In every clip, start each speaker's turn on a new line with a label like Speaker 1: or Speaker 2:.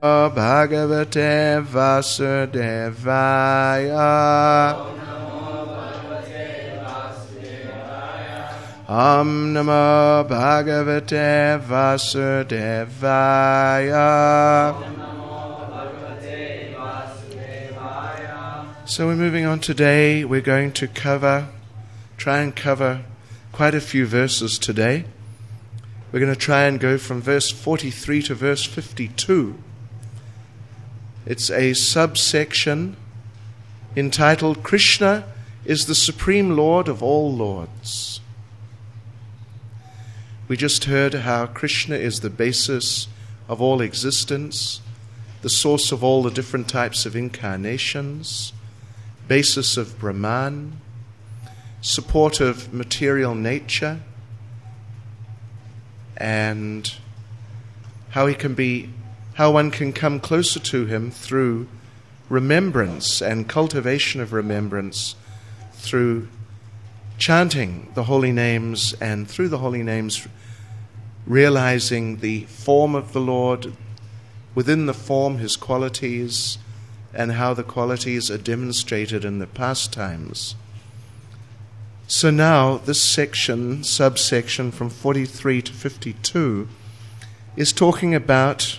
Speaker 1: Bhagavate Vasudevaya. Om Namo Bhagavate Vasudevaya. So we're moving on today. We're going to try and cover quite a few verses today. We're going to try and go from verse 43 to verse 52. It's a subsection entitled Krishna is the Supreme Lord of all Lords. We just heard how Krishna is the basis of all existence, the source of all the different types of incarnations, basis of Brahman, support of material nature, and how one can come closer to him through remembrance and cultivation of remembrance, through chanting the holy names, and through the holy names realizing the form of the Lord, within the form his qualities, and how the qualities are demonstrated in the pastimes. So now this subsection from 43 to 52 is talking about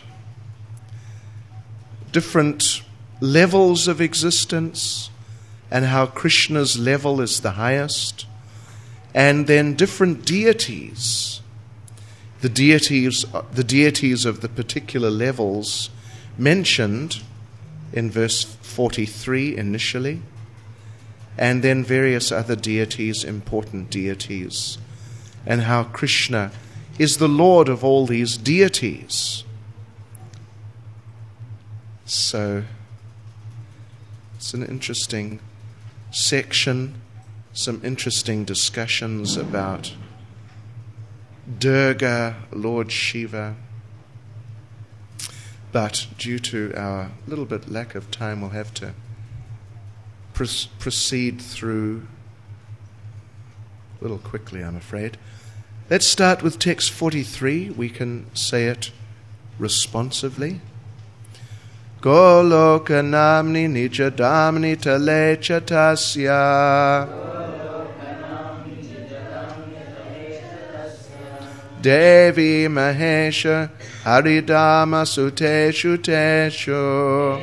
Speaker 1: different levels of existence and how Krishna's level is the highest, and then different deities, the deities of the particular levels mentioned in verse 43 initially, and then various other deities, important deities, and how Krishna is the Lord of all these deities. So it's an interesting section, some interesting discussions about Durga, Lord Shiva. But due to our little bit lack of time, we'll have to proceed through a little quickly, I'm afraid. Let's start with text 43. We can say it responsively. Goloka namni nija damni tale chatasya. Devi Mahesha Haridama Suteshu Teshu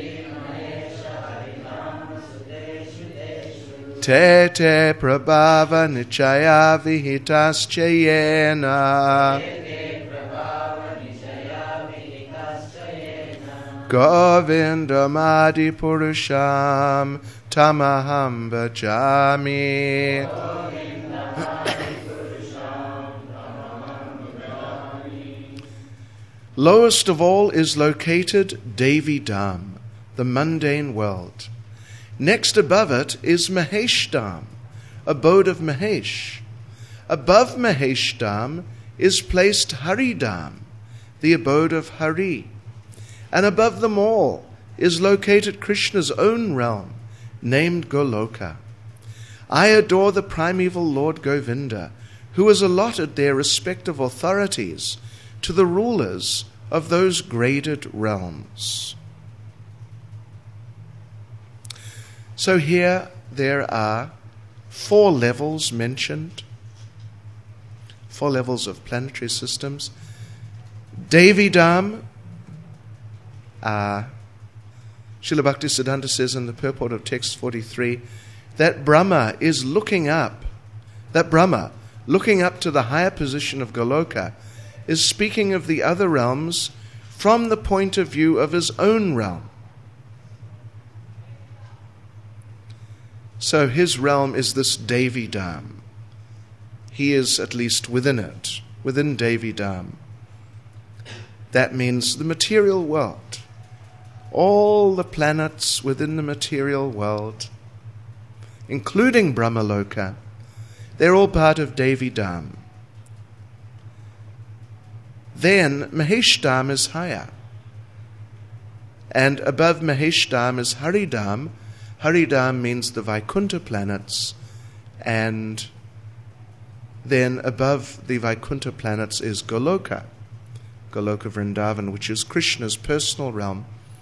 Speaker 1: Tete Prabhava Nichaya Vihitas Chayena Govinda Madi Purusham Tamaham Bhajami. Lowest of all is located Devi Dham, the mundane world. Next above it is Mahesh Dham, abode of Mahesh. Above Mahesh Dham is placed Hari Dham, the abode of Hari. And above them all is located Krishna's own realm, named Goloka. I adore the primeval Lord Govinda, who has allotted their respective authorities to the rulers of those graded realms. So here there are 4 levels mentioned, 4 levels of planetary systems. Devi Dham, Srila Bhaktisiddhanta says in the purport of text 43 that Brahma looking up to the higher position of Goloka, is speaking of the other realms from the point of view of his own realm. So his realm is this Devi Dham. He is at least within it, within Devi Dham. That means the material world. All the planets within the material world, including Brahmaloka, they're all part of Devi Dham. Then Mahesh Dham is higher. And above Mahesh Dham is Hari Dham. Hari Dham means the Vaikuntha planets. And then above the Vaikuntha planets is Goloka. Goloka Vrindavan, which is Krishna's personal realm.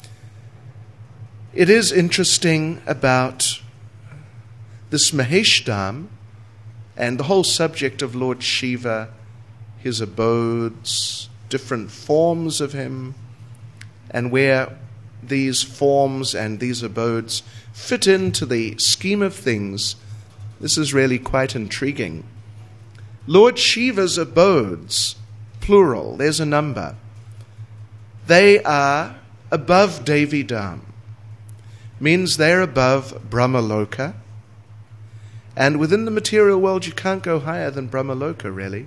Speaker 1: It is interesting about this Maheshdam and the whole subject of Lord Shiva, his abodes, different forms of him, and where these forms and these abodes fit into the scheme of things. This is really quite intriguing. Lord Shiva's abodes, plural, there's a number. They are above Devi Dham. Means they're above Brahmaloka. And within the material world, you can't go higher than Brahmaloka, really.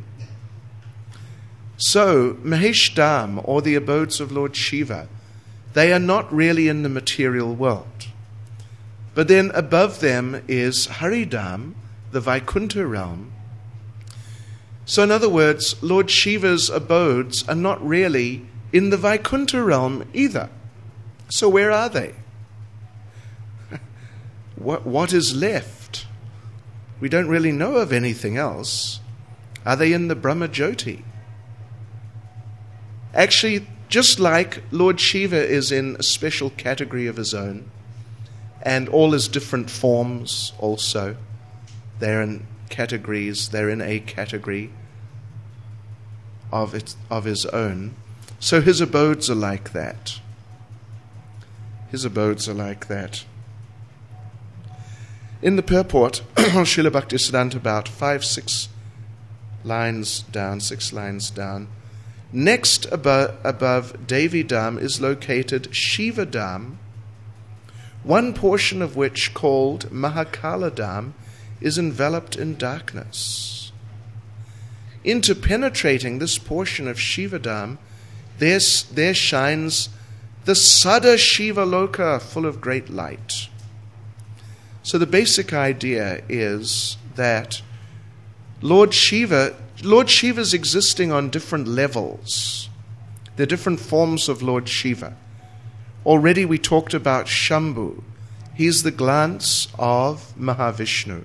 Speaker 1: So, Maheshdam, or the abodes of Lord Shiva, they are not really in the material world. But then above them is Haridham, the Vaikuntha realm. So in other words, Lord Shiva's abodes are not really in the Vaikuntha realm either. So where are they? What is left? We don't really know of anything else. Are they in the Brahma Jyoti? Actually, just like Lord Shiva is in a special category of his own, and all his different forms also, they're in categories, they're in a category of his own. So his abodes are like that. His abodes are like that. In the purport, Srila Bhaktisiddhanta, about 6 lines down, next above Devi Dham is located Shiva Dham, one portion of which, called Mahakala Dham, is enveloped in darkness. Interpenetrating this portion of Shiva Dham, there shines the Sada Shiva Loka, full of great light. So the basic idea is that Lord Shiva's existing on different levels. There are different forms of Lord Shiva. Already we talked about Shambhu. He's the glance of Mahavishnu.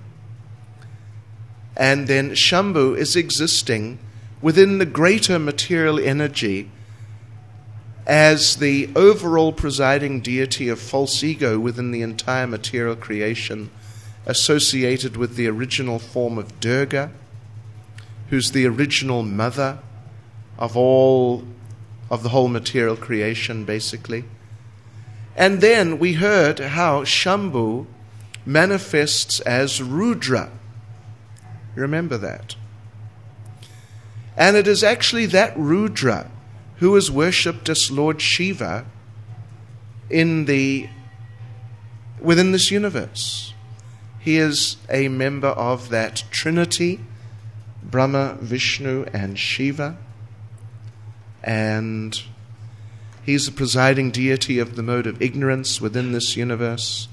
Speaker 1: And then Shambhu is existing within the greater material energy as the overall presiding deity of false ego within the entire material creation, associated with the original form of Durga, who's the original mother of the whole material creation, basically. And then we heard how Shambhu manifests as Rudra. Remember that. And it is actually that Rudra who is worshipped as Lord Shiva within this universe. He is a member of that Trinity, Brahma, Vishnu, and Shiva. And he's the presiding deity of the mode of ignorance within this universe.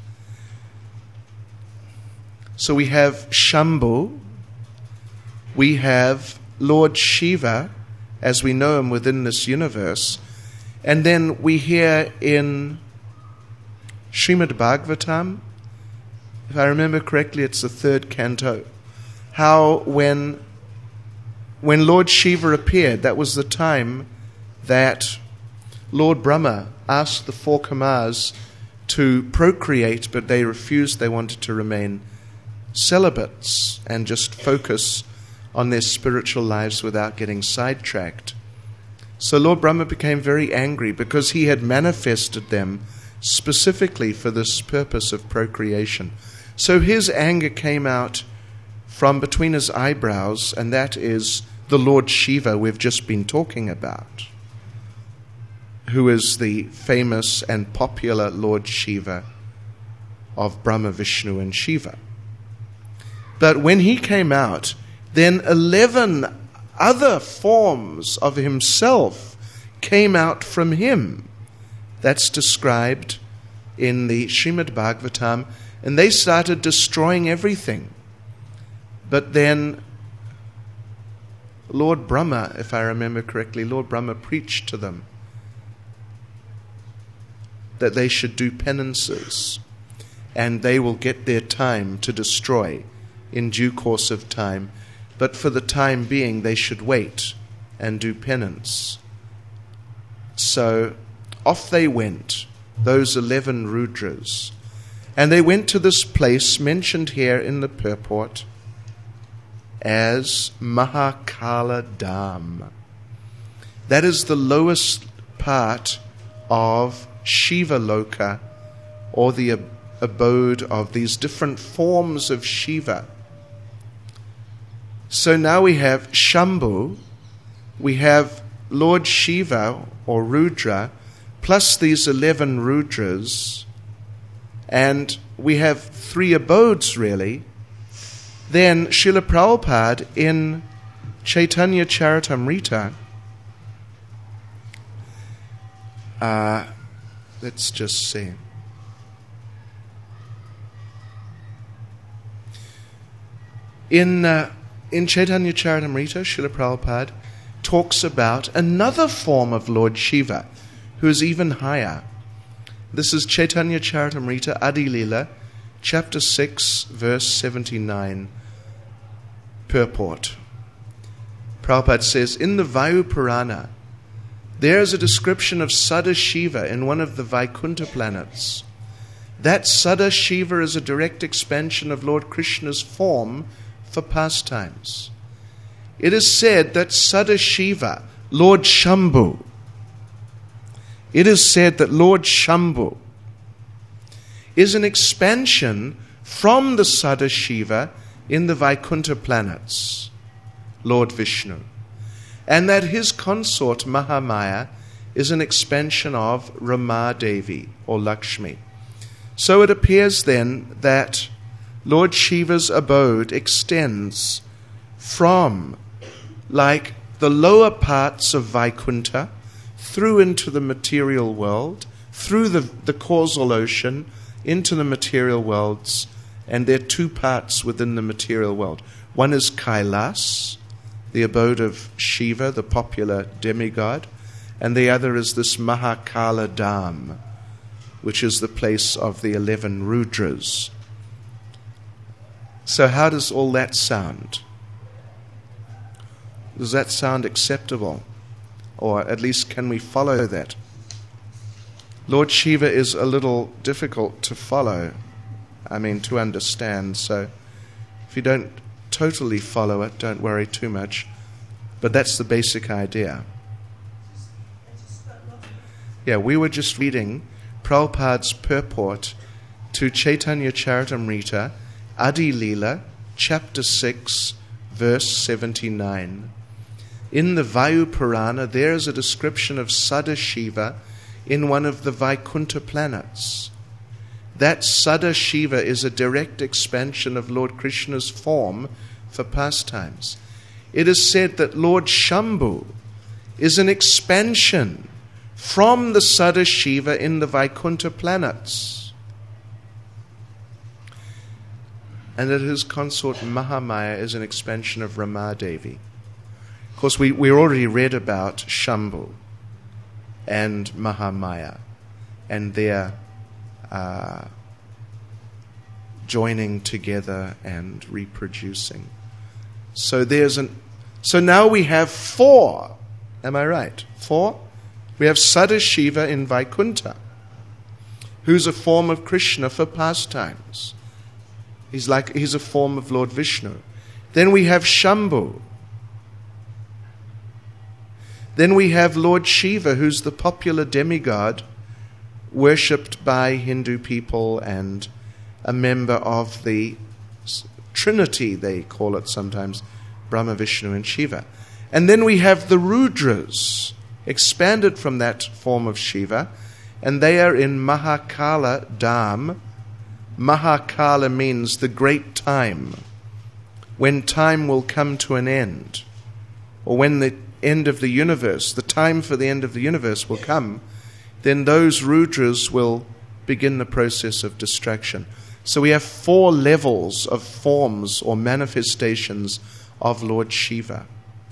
Speaker 1: So we have Shambhu, we have Lord Shiva, as we know him within this universe. And then we hear in Srimad Bhagavatam, if I remember correctly, it's the 3rd canto, how when Lord Shiva appeared, that was the time that Lord Brahma asked the 4 Kamars to procreate, but they refused. They wanted to remain celibates and just focus on their spiritual lives without getting sidetracked. So Lord Brahma became very angry because he had manifested them specifically for this purpose of procreation. So his anger came out from between his eyebrows, and that is the Lord Shiva we've just been talking about, who is the famous and popular Lord Shiva of Brahma, Vishnu, and Shiva. But when he came out, then 11 other forms of himself came out from him. That's described in the Srimad Bhagavatam, and they started destroying everything. But then Lord Brahma, if I remember correctly, Lord Brahma preached to them that they should do penances, and they will get their time to destroy in due course of time. But for the time being, they should wait and do penance So off they went, those 11 Rudras. And they went to this place mentioned here in the purport as Mahakala Dham. That is the lowest part of Shiva Loka, or the abode of these different forms of Shiva. So now we have Shambhu, we have Lord Shiva or Rudra, plus these 11 Rudras, and we have 3 abodes really. Then Srila Prabhupada in Chaitanya Charitamrita, let's just see. In Chaitanya Charitamrita, Srila Prabhupada talks about another form of Lord Shiva, who is even higher. This is Chaitanya Charitamrita, Adi Lila, chapter 6, verse 79, purport. Prabhupada says, in the Vayu Purana, there is a description of Sada Shiva in one of the Vaikuntha planets. That Sada Shiva is a direct expansion of Lord Krishna's form for pastimes. It is said that Sada Shiva, Lord Shambhu, it is said that Lord Shambhu is an expansion from the Sada Shiva in the Vaikuntha planets, Lord Vishnu, and that his consort Mahamaya is an expansion of Rama Devi or Lakshmi. So it appears then that Lord Shiva's abode extends from like the lower parts of Vaikuntha through into the material world, through the causal ocean, into the material worlds, and there are 2 parts within the material world. One is Kailas, the abode of Shiva, the popular demigod, and the other is this Mahakala Dham, which is the place of the 11 Rudras. So how does all that sound? Does that sound acceptable? Or at least can we follow that? Lord Shiva is a little difficult to follow, to understand. So if you don't totally follow it, don't worry too much. But that's the basic idea. Yeah, we were just reading Prabhupada's purport to Chaitanya Charitamrita, Adi Lila, chapter 6, verse 79. In the Vayu Purana, there is a description of Sada Shiva in one of the Vaikuntha planets. That Sada Shiva is a direct expansion of Lord Krishna's form for pastimes. It is said that Lord Shambhu is an expansion from the Sada Shiva in the Vaikuntha planets, and that his consort Mahamaya is an expansion of Rama Devi. Of course, we already read about Shambhu and Mahamaya and their joining together and reproducing. So now we have 4. Am I right? 4? We have Sada Shiva in Vaikuntha, who's a form of Krishna for pastimes. He's a form of Lord Vishnu. Then we have Shambhu. Then we have Lord Shiva, who's the popular demigod worshipped by Hindu people and a member of the Trinity, they call it sometimes, Brahma, Vishnu and Shiva. And then we have the Rudras, expanded from that form of Shiva, and they are in Mahakala Dham. Mahakala means the great time, when time will come to an end, or when the end of the universe, the time for the end of the universe will come, then those Rudras will begin the process of destruction. So we have 4 levels of forms or manifestations of Lord Shiva.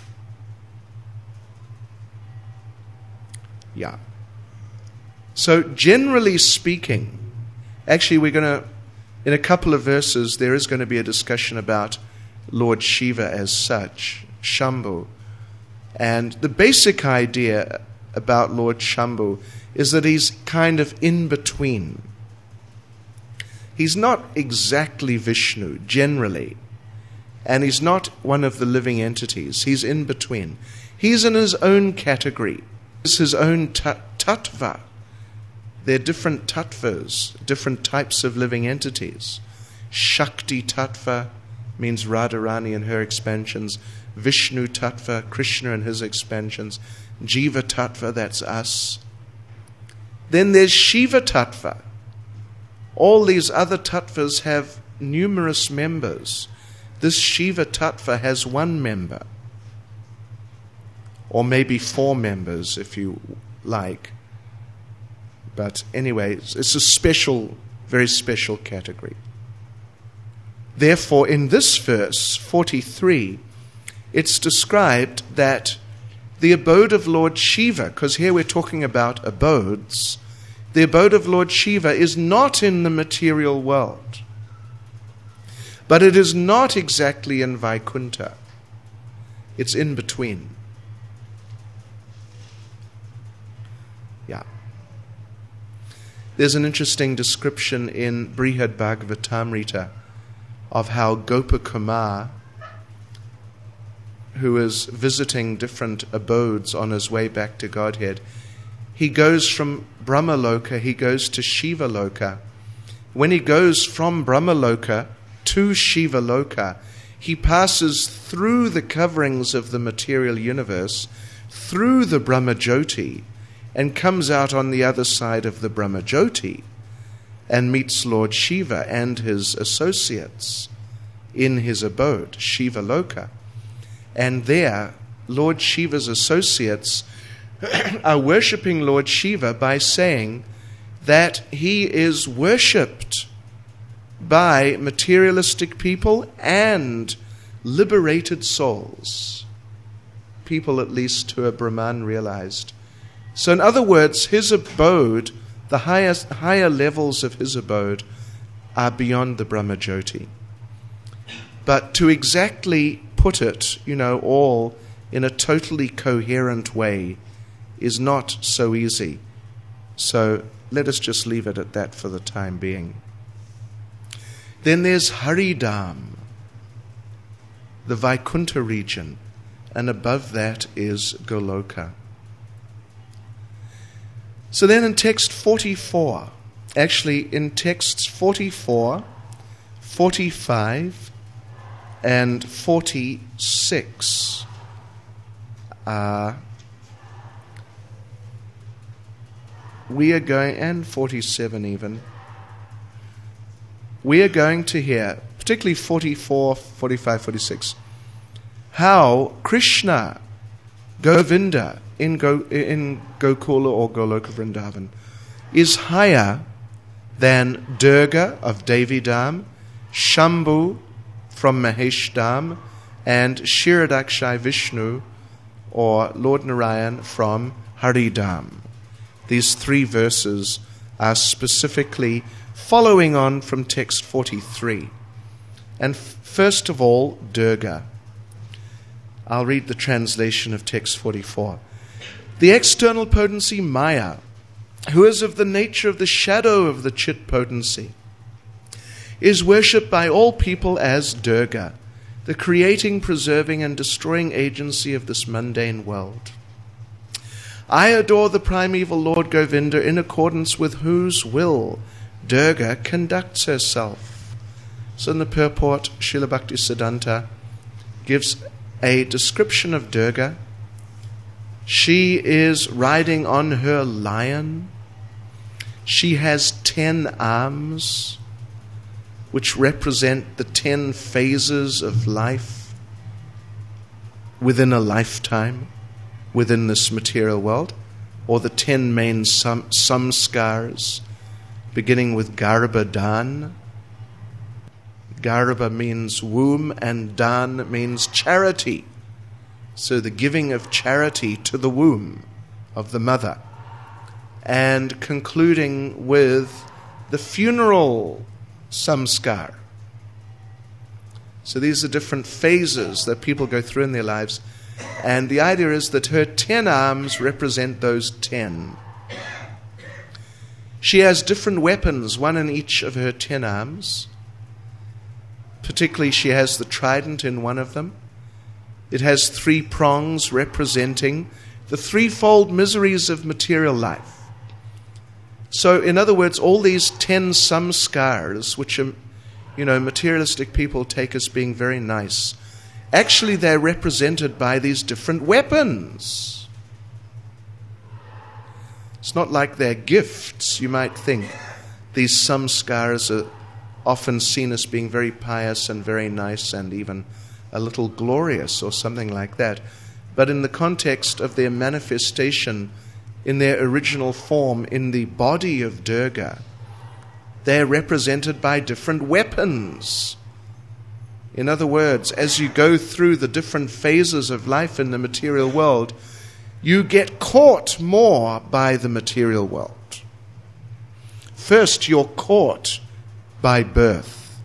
Speaker 1: Yeah. So generally speaking, actually we're going to, in a couple of verses, there is going to be a discussion about Lord Shiva as such, Shambhu. And the basic idea about Lord Shambhu is that he's kind of in between. He's not exactly Vishnu, generally, and he's not one of the living entities. He's in between. He's in his own category. It's his own tattva. There are different tattvas, different types of living entities. Shakti tattva means Radharani and her expansions. Vishnu tattva, Krishna and his expansions. Jiva tattva, that's us. Then there's Shiva tattva. All these other tattvas have numerous members. This Shiva tattva has one member, or maybe 4 members if you like. But anyway, it's a special, very special category. Therefore, in this verse, 43, it's described that the abode of Lord Shiva, because here we're talking about abodes, the abode of Lord Shiva is not in the material world. But it is not exactly in Vaikuntha. It's in between. Yeah. There's an interesting description in Brihad Bhagavatamrita of how Gopakumar, who is visiting different abodes on his way back to Godhead, he goes from Brahmaloka, he goes to Shiva Loka. When he goes from Brahmaloka to Shiva Loka, he passes through the coverings of the material universe, through the Brahmajyoti, and comes out on the other side of the Brahmajyoti and meets Lord Shiva and his associates in his abode, Shiva Loka. And there, Lord Shiva's associates are worshipping Lord Shiva by saying that he is worshipped by materialistic people and liberated souls, people at least who are Brahman realized. So in other words, his abode, the higher levels of his abode are beyond the Brahmajyoti. But to exactly put it, all in a totally coherent way is not so easy. So let us just leave it at that for the time being. Then there's Haridam, the Vaikuntha region, and above that is Goloka. So then in text 44, actually in texts 44, 45, and 46, we are going, and 47 even, we are going to hear, particularly 44, 45, 46, how Krishna, Govinda, in Gokula or Goloka Vrindavan, is higher than Durga of Devi Dham, Shambhu from Mahesh Dham, and Kshirodakshai Vishnu or Lord Narayan from Haridam. These 3 verses are specifically following on from text 43. And first of all, Durga. I'll read the translation of text 44. The external potency Maya, who is of the nature of the shadow of the Chit potency, is worshipped by all people as Durga, the creating, preserving, and destroying agency of this mundane world. I adore the primeval Lord Govinda, in accordance with whose will Durga conducts herself. So in the purport, Srila Bhaktisiddhanta gives a description of Durga. She is riding on her lion. She has 10 arms, which represent the 10 phases of life within a lifetime, within this material world, or the 10 main samskars, beginning with Garbhadan. Garbha means womb, and Dan means charity. So the giving of charity to the womb of the mother. And concluding with the funeral samskar. So these are different phases that people go through in their lives. And the idea is that her 10 arms represent those 10. She has different weapons, one in each of her 10 arms. Particularly, she has the trident in one of them. It has 3 prongs representing the threefold miseries of material life. So, in other words, all these 10 samskars, which materialistic people take as being very nice, actually they're represented by these different weapons. It's not like they're gifts. You might think these samskars are often seen as being very pious and very nice and even a little glorious or something like that. But in the context of their manifestation in their original form in the body of Durga, they're represented by different weapons. In other words, as you go through the different phases of life in the material world, you get caught more by the material world. First, you're caught by birth.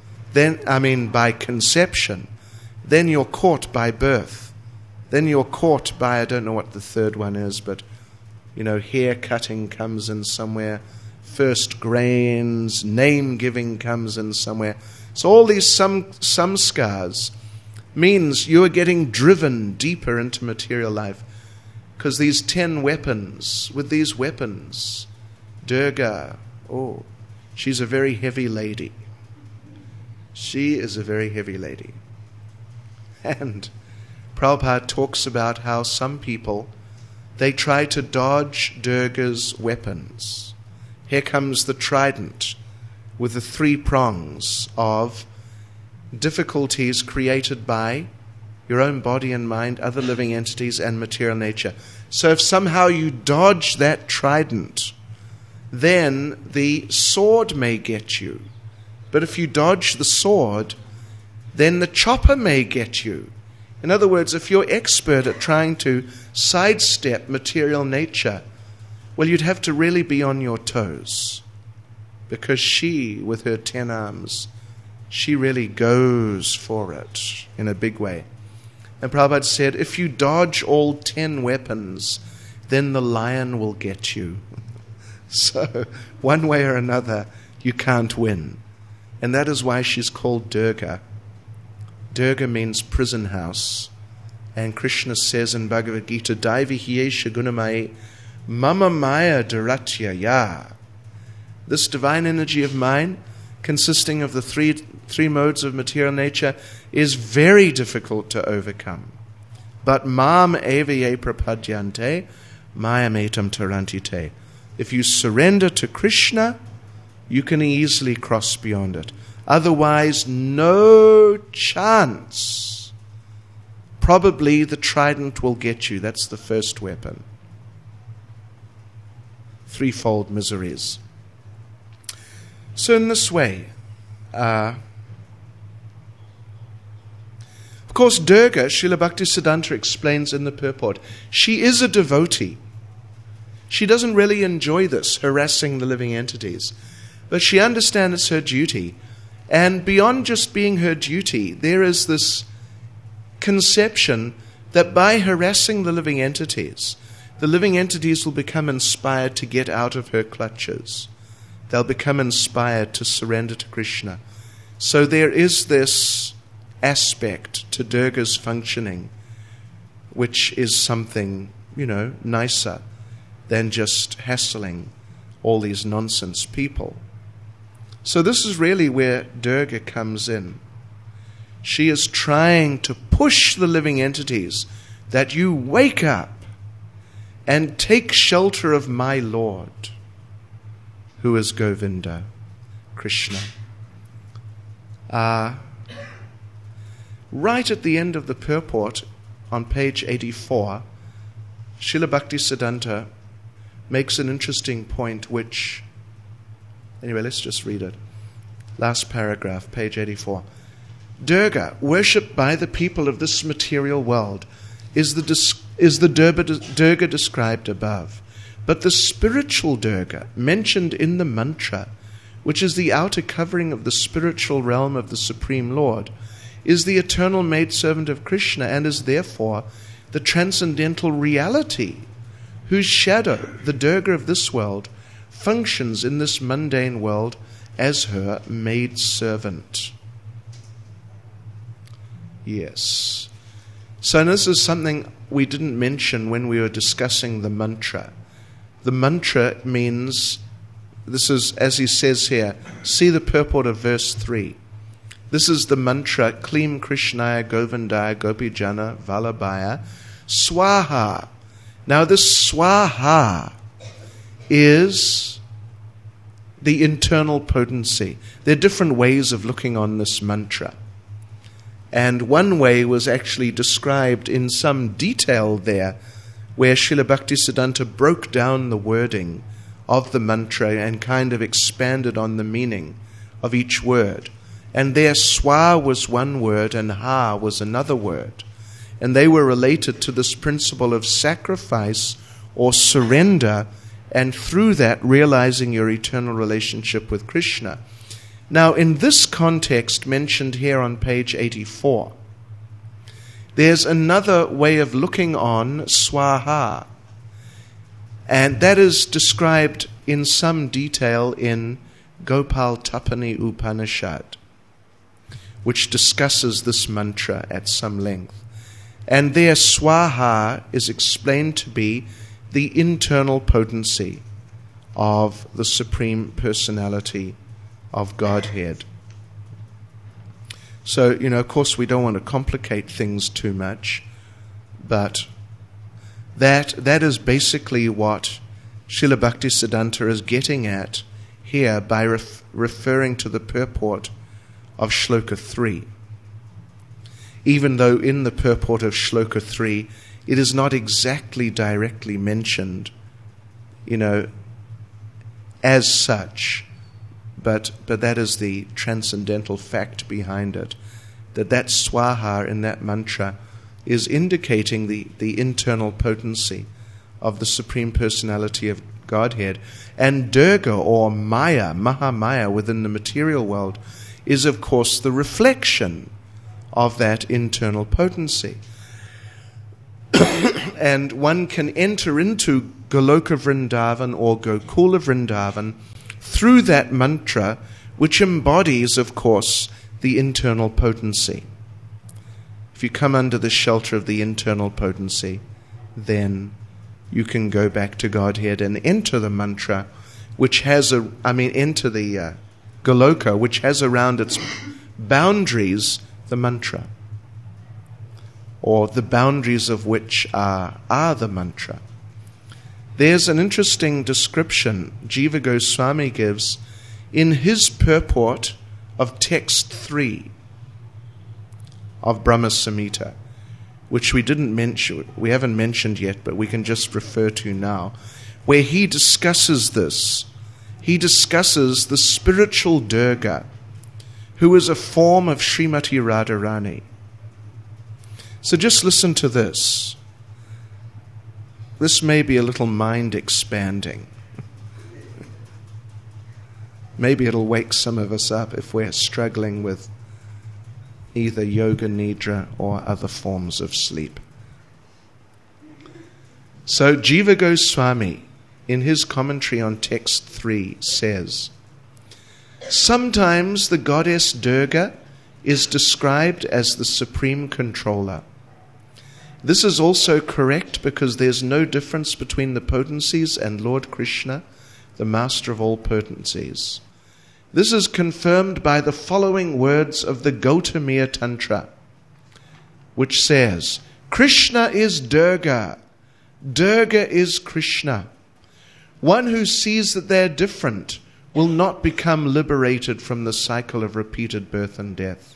Speaker 1: By conception. Then you're caught by birth. Then you're caught by, I don't know what the third one is, but, hair cutting comes in somewhere. First grains, name-giving comes in somewhere. So all these samskars means you are getting driven deeper into material life. Because these 10 weapons, with these weapons, Durga, she's a very heavy lady. She is a very heavy lady. And Prabhupada talks about how some people, they try to dodge Durga's weapons. Here comes the trident with the 3 prongs of difficulties created by your own body and mind, other living entities, and material nature. So if somehow you dodge that trident, then the sword may get you. But if you dodge the sword, then the chopper may get you. In other words, if you're expert at trying to sidestep material nature, well, you'd have to really be on your toes. Because she, with her 10 arms, she really goes for it in a big way. And Prabhupada said, if you dodge all 10 weapons, then the lion will get you. So, one way or another, you can't win. And that is why she's called Durga. Durga means prison house. And Krishna says in Bhagavad Gita, Daivi hiyesha gunamai mama maya duratya ya. This divine energy of mine, consisting of the three modes of material nature, is very difficult to overcome. But mam evaye prapadyante, mayametam tarantite. If you surrender to Krishna, you can easily cross beyond it. Otherwise, no chance. Probably the trident will get you. That's the first weapon. Threefold miseries. So in this way, of course, Durga, Srila Bhaktisiddhanta explains in the purport, she is a devotee. She doesn't really enjoy this, harassing the living entities. But she understands it's her duty. And beyond just being her duty, there is this conception that by harassing the living entities will become inspired to get out of her clutches. They'll become inspired to surrender to Krishna. So there is this aspect to Durga's functioning, which is something, nicer than just hassling all these nonsense people. So this is really where Durga comes in. She is trying to push the living entities that you wake up and take shelter of my Lord, who is Govinda, Krishna. Right at the end of the purport, on page 84, Srila Bhaktisiddhanta makes an interesting point which... Anyway, let's just read it. Last paragraph, page 84. Durga, worshipped by the people of this material world, is the Durga described above. But the spiritual Durga, mentioned in the mantra, which is the outer covering of the spiritual realm of the Supreme Lord, is the eternal maidservant of Krishna and is therefore the transcendental reality whose shadow, the Durga of this world, functions in this mundane world as her maidservant. Yes. So this is something we didn't mention when we were discussing the mantra. The mantra means, this is, as he says here, see the purport of verse 3. This is the mantra, Klim Krishnaya Govindaya Gopijana Vallabhaya Swaha. Now this Swaha is the internal potency. There are different ways of looking on this mantra. And one way was actually described in some detail there, where Srila Bhaktisiddhanta broke down the wording of the mantra and kind of expanded on the meaning of each word. And there swa was one word and ha was another word. And they were related to this principle of sacrifice or surrender, and through that realizing your eternal relationship with Krishna. Now, in this context mentioned here on page 84, there's another way of looking on swaha, and that is described in some detail in Gopal Tapani Upanishad, which discusses this mantra at some length. And there swaha is explained to be the internal potency of the Supreme Personality of Godhead. So, of course we don't want to complicate things too much, but that is basically what Srila Bhaktisiddhanta is getting at here by referring to the purport of Shloka 3. Even though in the purport of Shloka 3 it is not exactly directly mentioned, as such, but that is the transcendental fact behind it, that swaha in that mantra is indicating the internal potency of the Supreme Personality of Godhead. And Durga, or Maya, Mahamaya within the material world, is of course the reflection of that internal potency. And one can enter into Goloka Vrindavan or Gokula Vrindavan through that mantra, which embodies, of course, the internal potency. If you come under the shelter of the internal potency, then you can go back to Godhead and enter the mantra, which has enter the Goloka, which has around its boundaries the mantra, or the boundaries of which are the mantra. There's an interesting description Jiva Goswami gives in his purport of text 3 of Brahma Samhita, which we haven't mentioned yet, but we can just refer to now, where he discusses this. He discusses the spiritual Durga, who is a form of Srimati Radharani. So just listen to this. This may be a little mind-expanding. Maybe it'll wake some of us up if we're struggling with either yoga nidra or other forms of sleep. So Jiva Goswami, in his commentary on text 3, says, sometimes the goddess Durga is described as the supreme controller. This is also correct because there's no difference between the potencies and Lord Krishna, the master of all potencies. This is confirmed by the following words of the Gautamiya Tantra, which says, Krishna is Durga, Durga is Krishna. One who sees that they're different will not become liberated from the cycle of repeated birth and death.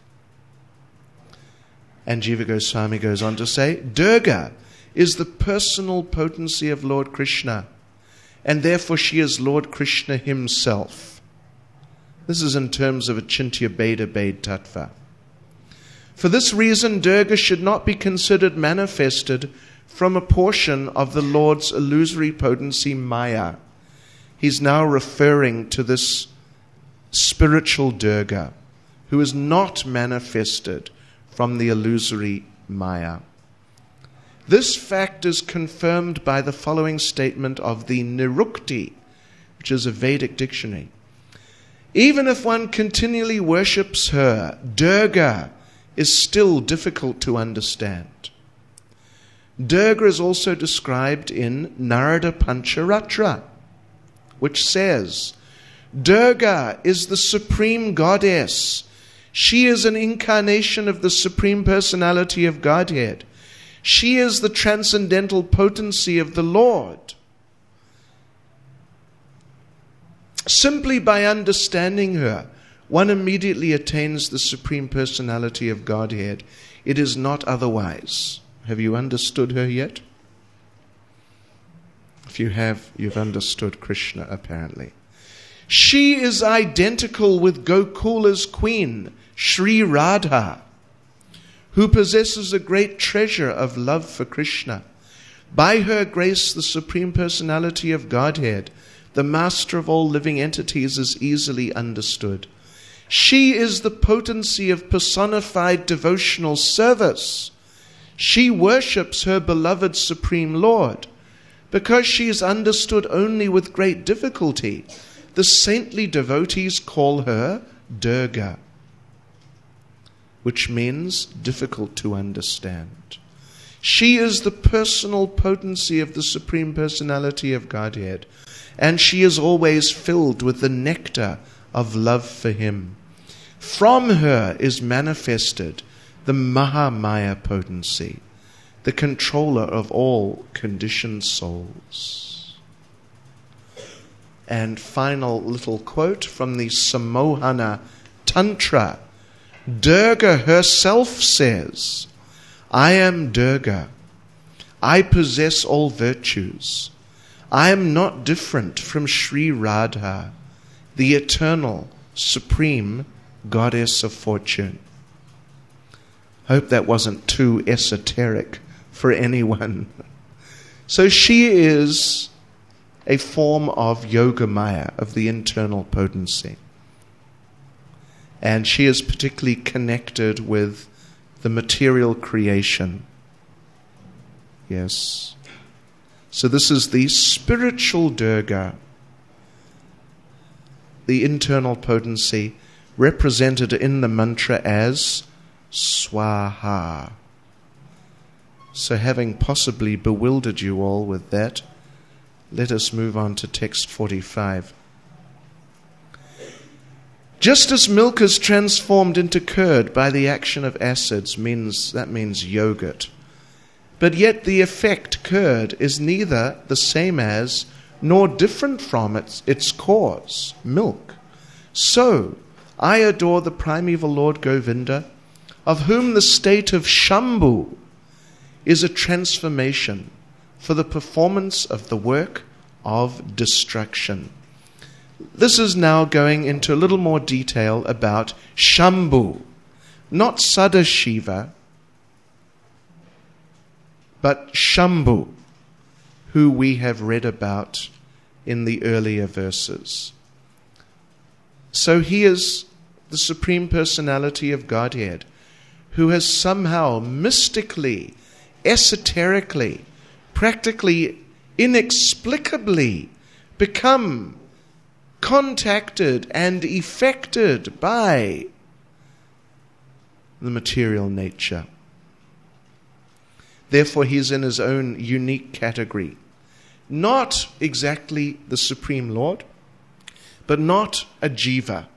Speaker 1: And Jiva Goswami goes on to say, Durga is the personal potency of Lord Krishna, and therefore she is Lord Krishna himself. This is in terms of Achintya Bheda Bhed Tattva. For this reason, Durga should not be considered manifested from a portion of the Lord's illusory potency Maya. He's now referring to this spiritual Durga, who is not manifested from the illusory Maya. This fact is confirmed by the following statement of the Nirukti, which is a Vedic dictionary. Even if one continually worships her, Durga is still difficult to understand. Durga is also described in Narada Pancharatra, which says, Durga is the supreme goddess. She is an incarnation of the Supreme Personality of Godhead. She is the transcendental potency of the Lord. Simply by understanding her, one immediately attains the Supreme Personality of Godhead. It is not otherwise. Have you understood her yet? If you have, you've understood Krishna, apparently. She is identical with Gokula's queen, Sri Radha, who possesses a great treasure of love for Krishna. By her grace, the Supreme Personality of Godhead, the master of all living entities, is easily understood. She is the potency of personified devotional service. She worships her beloved Supreme Lord. Because she is understood only with great difficulty, the saintly devotees call her Durga, which means difficult to understand. She is the personal potency of the Supreme Personality of Godhead, and she is always filled with the nectar of love for Him. From her is manifested the Mahamaya potency, the controller of all conditioned souls. And final little quote from the Samohana Tantra. Durga herself says, I am Durga. I possess all virtues. I am not different from Sri Radha, the eternal, supreme goddess of fortune. Hope that wasn't too esoteric for anyone. So she is a form of Yogamaya, of the internal potency. And she is particularly connected with the material creation. Yes. So this is the spiritual Durga, the internal potency, represented in the mantra as Swaha. So having possibly bewildered you all with that, let us move on to text 45. Just as milk is transformed into curd by the action of acids, that means yogurt. But yet the effect, curd, is neither the same as nor different from its cause, milk. So, I adore the primeval Lord Govinda, of whom the state of Shambhu is a transformation for the performance of the work of destruction. This is now going into a little more detail about Shambhu, not Sadashiva, but Shambhu, who we have read about in the earlier verses. So he is the Supreme Personality of Godhead, who has somehow mystically, esoterically, practically inexplicably become contacted and affected by the material nature. Therefore, he is in his own unique category. Not exactly the Supreme Lord, but not a jiva.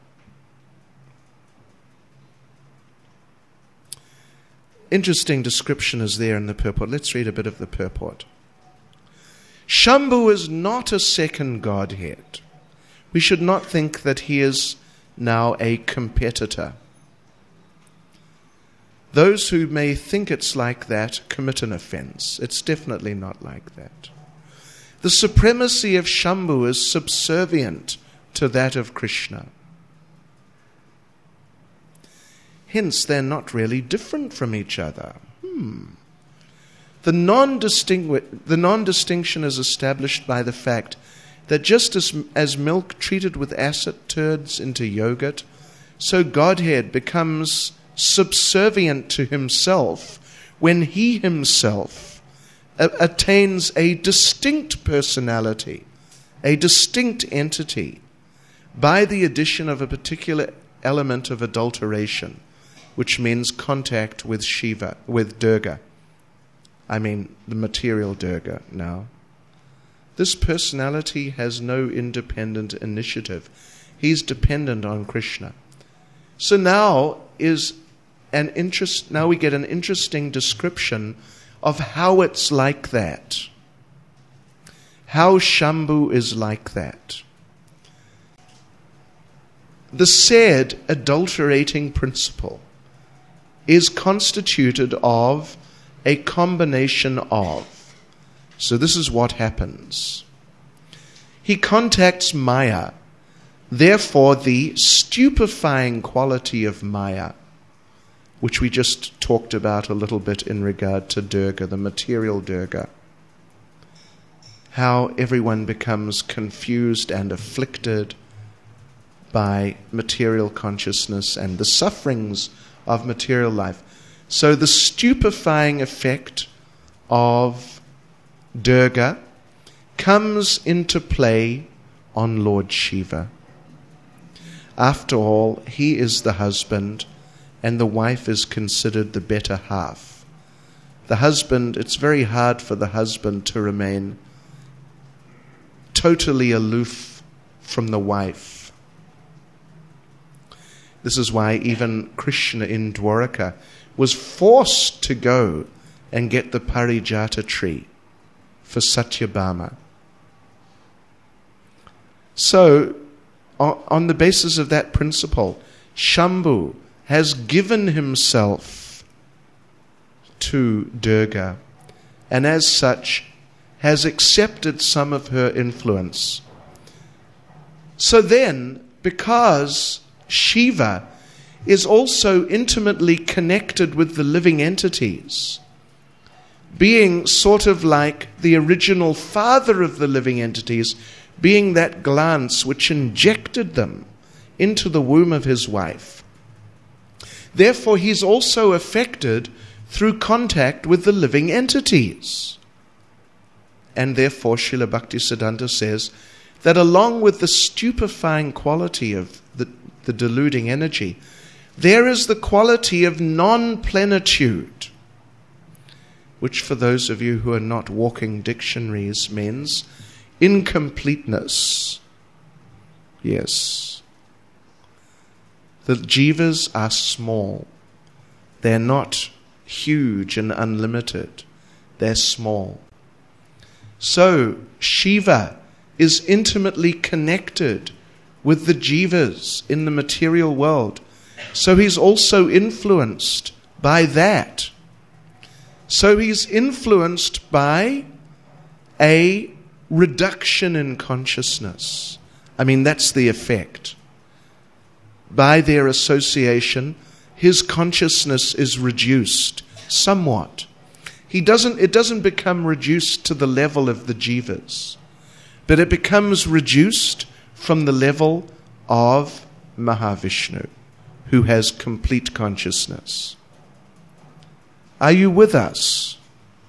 Speaker 1: Interesting description is there in the purport. Let's read a bit of the purport. Shambhu is not a second Godhead. We should not think that he is now a competitor. Those who may think it's like that commit an offense. It's definitely not like that. The supremacy of Shambhu is subservient to that of Krishna. Hence, they're not really different from each other. The non-distinction is established by the fact that just as milk treated with acid turns into yogurt, so Godhead becomes subservient to himself when he himself attains a distinct personality, a distinct entity, by the addition of a particular element of adulteration, which means contact with Shiva, with Durga. I mean, the material Durga now. This personality has no independent initiative. He's dependent on Krishna. So now we get an interesting description of how it's like that. How Shambhu is like that. The said adulterating principle is constituted of a combination of. So this is what happens. He contacts Maya, therefore the stupefying quality of Maya, which we just talked about a little bit in regard to Durga, the material Durga. How everyone becomes confused and afflicted by material consciousness and the sufferings of material life. So the stupefying effect of Durga comes into play on Lord Shiva. After all, he is the husband, and the wife is considered the better half. The husband, it's very hard for the husband to remain totally aloof from the wife. This is why even Krishna in Dwaraka was forced to go and get the Parijata tree for Satyabhama. So, on the basis of that principle, Shambhu has given himself to Durga, and as such has accepted some of her influence. So then, because Shiva is also intimately connected with the living entities, being sort of like the original father of the living entities, being that glance which injected them into the womb of his wife. Therefore, he's also affected through contact with the living entities. And therefore, Srila Bhaktisiddhanta says that along with the stupefying quality of the deluding energy, there is the quality of non-plenitude, which for those of you who are not walking dictionaries means incompleteness. Yes. The jivas are small. They're not huge and unlimited. They're small. So Shiva is intimately connected with the jivas in the material world. So he's also influenced by that. So he's influenced by a reduction in consciousness. I mean, that's the effect. By their association, his consciousness is reduced somewhat. It doesn't become reduced to the level of the jivas, but it becomes reduced from the level of Mahavishnu, who has complete consciousness. Are you with us?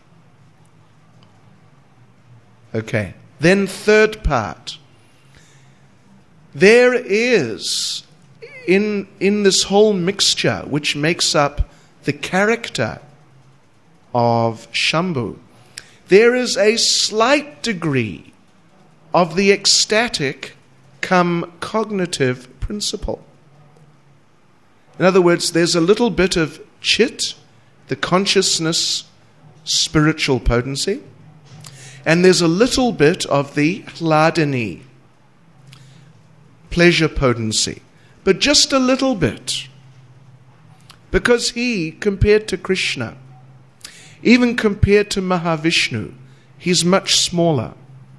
Speaker 1: Okay. Then third part. There is, in this whole mixture which makes up the character of Shambhu, there is a slight degree of the ecstatic come cognitive principle. In other words, there's a little bit of chit, the consciousness, spiritual potency, and there's a little bit of the hladini, pleasure potency, but just a little bit. Because he, compared to Krishna, even compared to Mahavishnu, he's much smaller.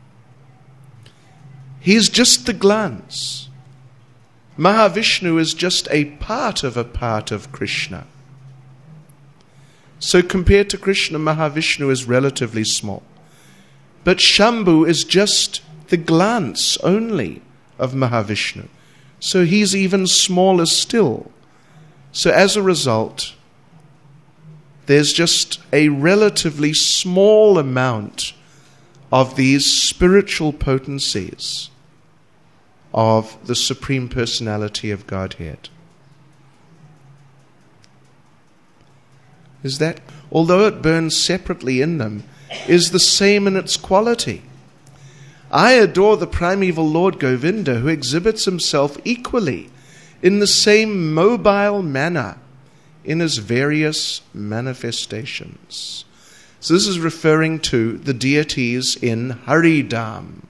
Speaker 1: He's just the glance. Mahavishnu is just a part of Krishna. So compared to Krishna, Mahavishnu is relatively small. But Shambhu is just the glance only of Mahavishnu. So he's even smaller still. So as a result, there's just a relatively small amount of these spiritual potencies of the Supreme Personality of Godhead. Is that, although it burns separately in them, is the same in its quality. I adore the primeval Lord Govinda, who exhibits himself equally in the same mobile manner in his various manifestations. So this is referring to the deities in Haridam.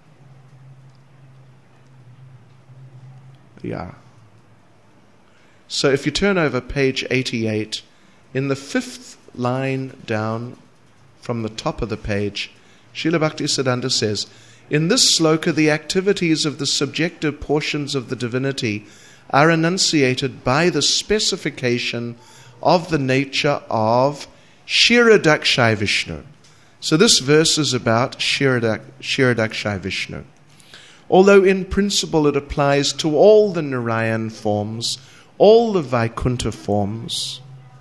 Speaker 1: Yeah. So if you turn over page 88, in the 5th line down from the top of the page, Srila Bhaktisiddhanta says, in this sloka, the activities of the subjective portions of the divinity are enunciated by the specification of the nature of Kshirodakshai Vishnu. So this verse is about Kshirodakshai Vishnu. Although in principle it applies to all the Narayan forms, all the Vaikuntha forms,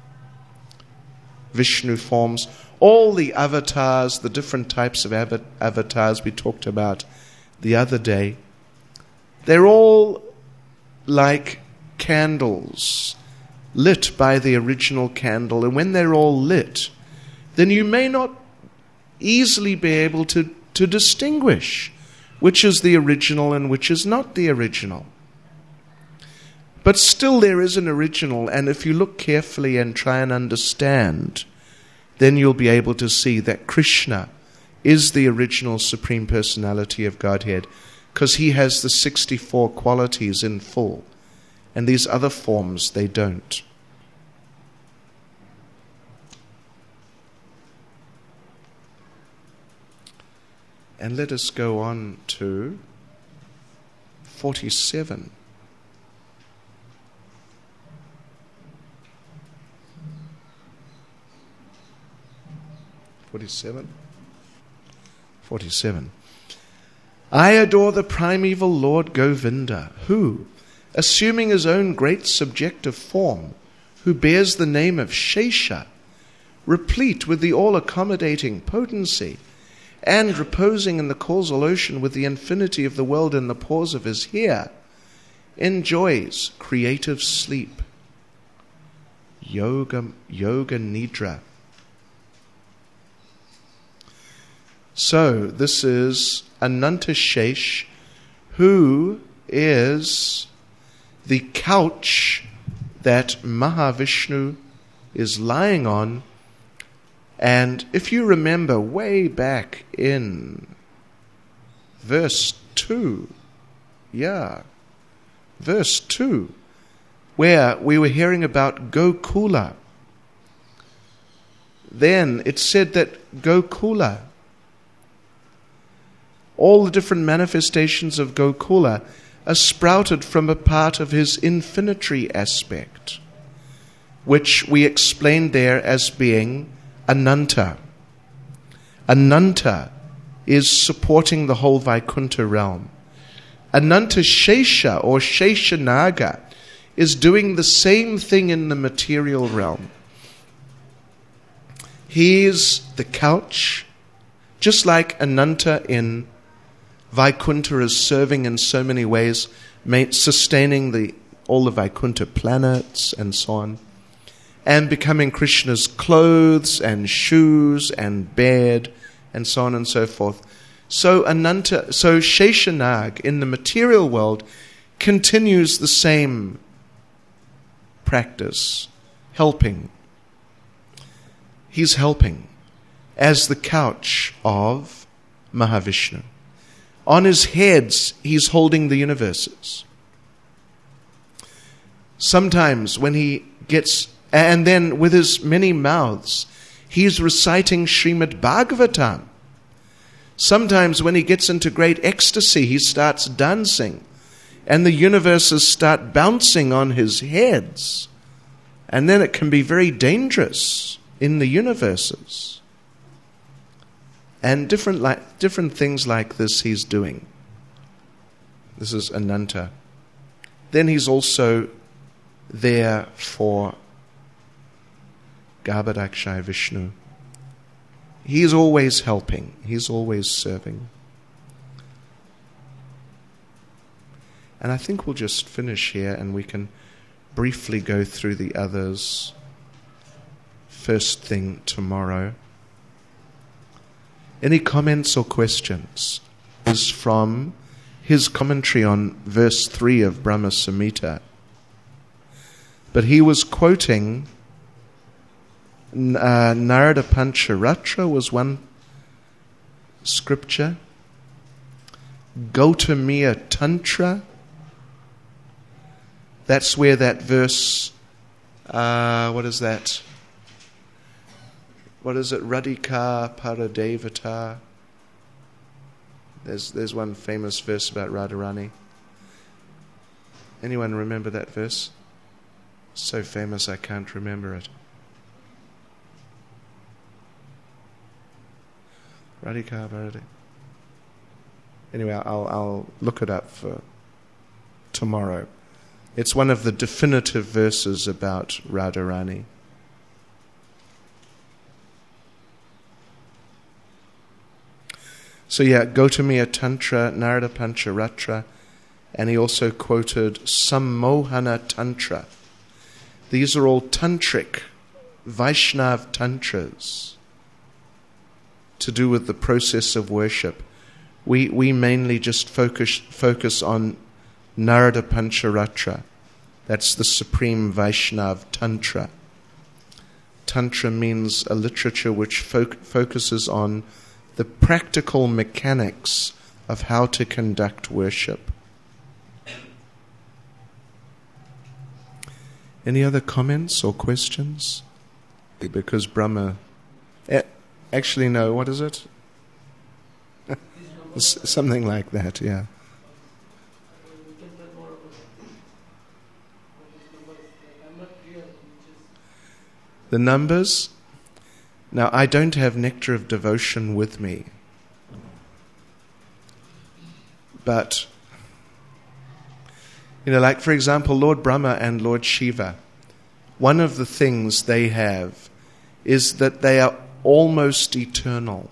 Speaker 1: Vishnu forms, all the avatars, the different types of avatars we talked about the other day, they're all like candles lit by the original candle. And when they're all lit, then you may not easily be able to distinguish which is the original and which is not the original. But still there is an original, and if you look carefully and try and understand, then you'll be able to see that Krishna is the original Supreme Personality of Godhead, because he has the 64 qualities in full, and these other forms, they don't. And let us go on to 47. I adore the primeval Lord Govinda, who, assuming his own great subjective form, who bears the name of Shesha, replete with the all-accommodating potency, and reposing in the causal ocean with the infinity of the world in the pores of his hair, enjoys creative sleep, yoga nidra. So this is Ananta Shesh, who is the couch that Mahavishnu is lying on. And if you remember way back in verse 2, verse 2, where we were hearing about Gokula, then it said that Gokula, all the different manifestations of Gokula, are sprouted from a part of his infinitary aspect, which we explained there as being Ananta. Ananta is supporting the whole Vaikuntha realm. Ananta Shesha or Sheshanaga is doing the same thing in the material realm. He is the couch, just like Ananta in Vaikuntha is serving in so many ways, sustaining all the Vaikuntha planets and so on, and becoming Krishna's clothes and shoes and bed and so on and so forth. So Sheshanag in the material world continues the same practice, helping. He's helping as the couch of Mahavishnu. On his heads, he's holding the universes. Sometimes when he gets, and then with his many mouths, he's reciting Srimad Bhagavatam. Sometimes when he gets into great ecstasy, he starts dancing, and the universes start bouncing on his heads. And then it can be very dangerous in the universes. And different things like this he's doing. This is Ananta. Then he's also there for Garbhadakshay Vishnu. He's always helping. He's always serving. And I think we'll just finish here and we can briefly go through the others first thing tomorrow. Any comments or questions? Is from his commentary on verse 3 of Brahma Samhita. But he was quoting Narada Pancharatra was one scripture. Gautamiya Tantra. That's where that verse, what is that? What is it? Radhika Paradevata. There's one famous verse about Radharani. Anyone remember that verse? So famous I can't remember it. Radhika Paradevata. Anyway, I'll look it up for tomorrow. It's one of the definitive verses about Radharani. So yeah, Gautamiya Tantra, Narada Pancharatra, and he also quoted Sammohana Tantra. These are all tantric, Vaishnav tantras to do with the process of worship. We mainly just focus on Narada Pancharatra. That's the supreme Vaishnav Tantra. Tantra means a literature which focuses on the practical mechanics of how to conduct worship. Any other comments or questions? Because Brahma... Actually, no, what is it? Something like that, yeah. The numbers? Now, I don't have Nectar of Devotion with me. But, like for example, Lord Brahma and Lord Shiva, one of the things they have is that they are almost eternal.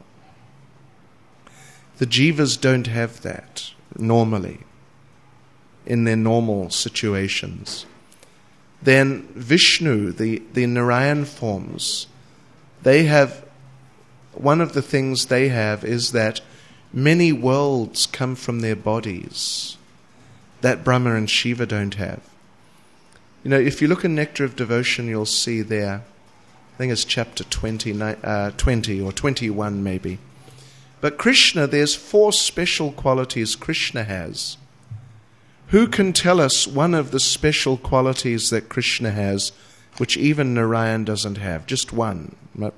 Speaker 1: The Jivas don't have that normally in their normal situations. Then Vishnu, the Narayan forms, they have, one of the things they have is that many worlds come from their bodies that Brahma and Shiva don't have. If you look in Nectar of Devotion, you'll see there, I think it's chapter 20 or 21 maybe. But Krishna, there's 4 special qualities Krishna has. Who can tell us one of the special qualities that Krishna has, which even Narayan doesn't have? Just one.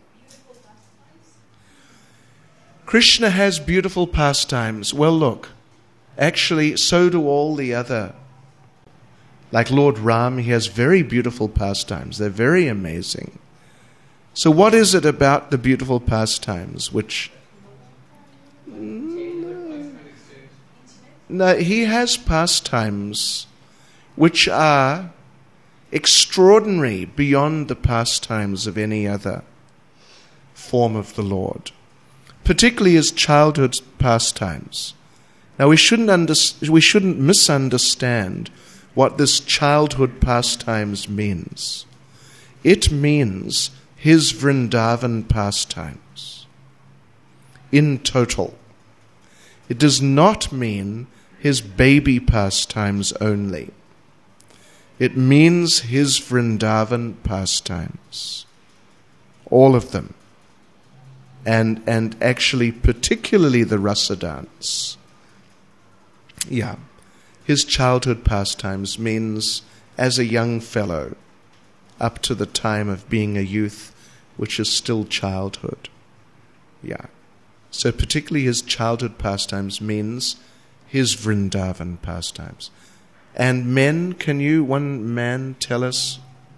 Speaker 1: Krishna has beautiful pastimes. Well, look, actually, so do all the other. Like Lord Ram, he has very beautiful pastimes. They're very amazing. So what is it about the beautiful pastimes which... No, he has pastimes which are extraordinary beyond the pastimes of any other form of the Lord, particularly his childhood pastimes. Now we shouldn't misunderstand what this childhood pastimes means. It means his Vrindavan pastimes in total. It does not mean his baby pastimes only. It means his Vrindavan pastimes. All of them. And actually particularly the Rasa dance. Yeah. His childhood pastimes means as a young fellow, up to the time of being a youth, which is still childhood. Yeah. So particularly his childhood pastimes means his Vrindavan pastimes. And men, can one man tell us?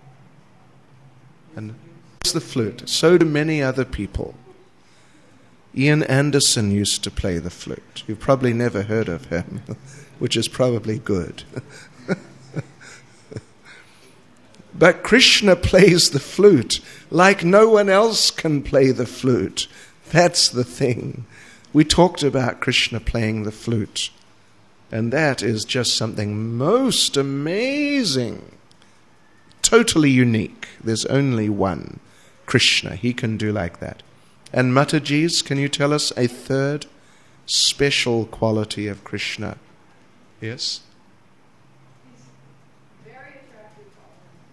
Speaker 1: And the flute. So do many other people. Ian Anderson used to play the flute. You've probably never heard of him, which is probably good. But Krishna plays the flute like no one else can play the flute. That's the thing. We talked about Krishna playing the flute. And that is just something most amazing. Totally unique. There's only one Krishna. He can do like that. And Mataji's, can you tell us a third special quality of Krishna? Yes?
Speaker 2: He's very attractive to all men.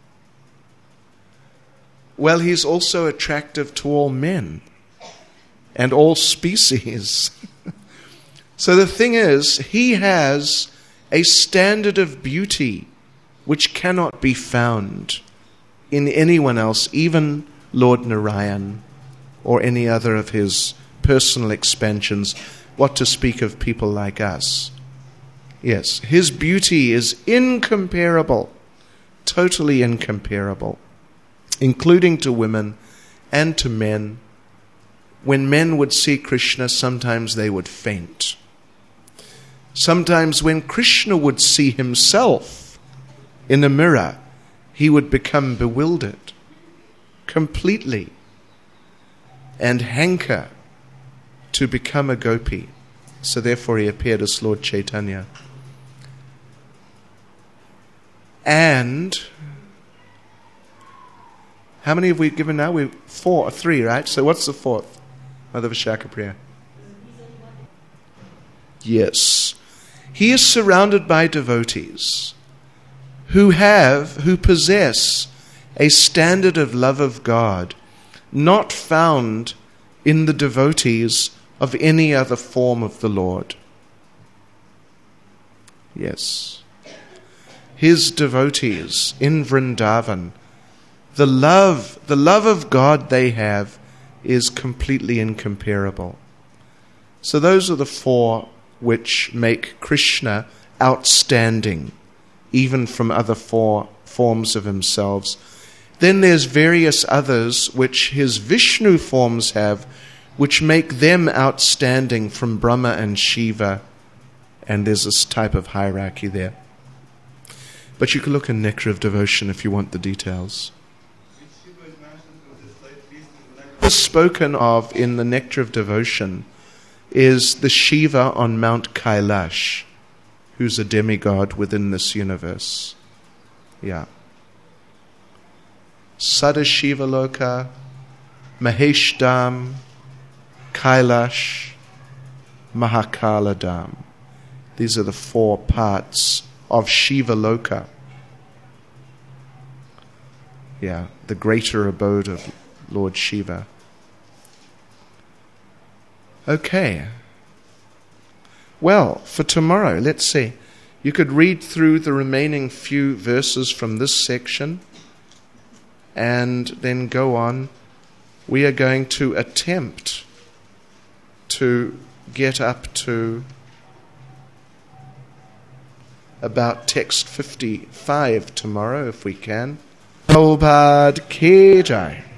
Speaker 1: Well, he's also attractive to all men and all species. So the thing is, he has a standard of beauty which cannot be found in anyone else, even Lord Narayan or any other of his personal expansions, what to speak of people like us. Yes, his beauty is incomparable, totally incomparable, including to women and to men. When men would see Krishna, sometimes they would faint. Sometimes when Krishna would see himself in a mirror, he would become bewildered completely and hanker to become a gopi. So therefore he appeared as Lord Chaitanya. And how many have we given now? We've 3, right? So what's the fourth? Mother Vishakapriya. Yes. He is surrounded by devotees who possess a standard of love of God not found in the devotees of any other form of the Lord. Yes. His devotees in Vrindavan, the love of God they have is completely incomparable. So those are the 4 which make Krishna outstanding, even from other 4 forms of himself. Then there's various others which his Vishnu forms have, which make them outstanding from Brahma and Shiva, and there's this type of hierarchy there. But you can look in Nectar of Devotion if you want the details. Spoken of in the Nectar of Devotion is the Shiva on Mount Kailash, who's a demigod within this universe. Yeah. Sadashiva Loka, Mahesh Dham, Kailash, Mahakala Dham. These are the 4 parts of Shiva Loka. Yeah, the greater abode of Lord Shiva. Okay. Well, for tomorrow, let's see. You could read through the remaining few verses from this section and then go on. We are going to attempt to get up to about text 55 tomorrow, if we can. Prabhupada Ki Jai.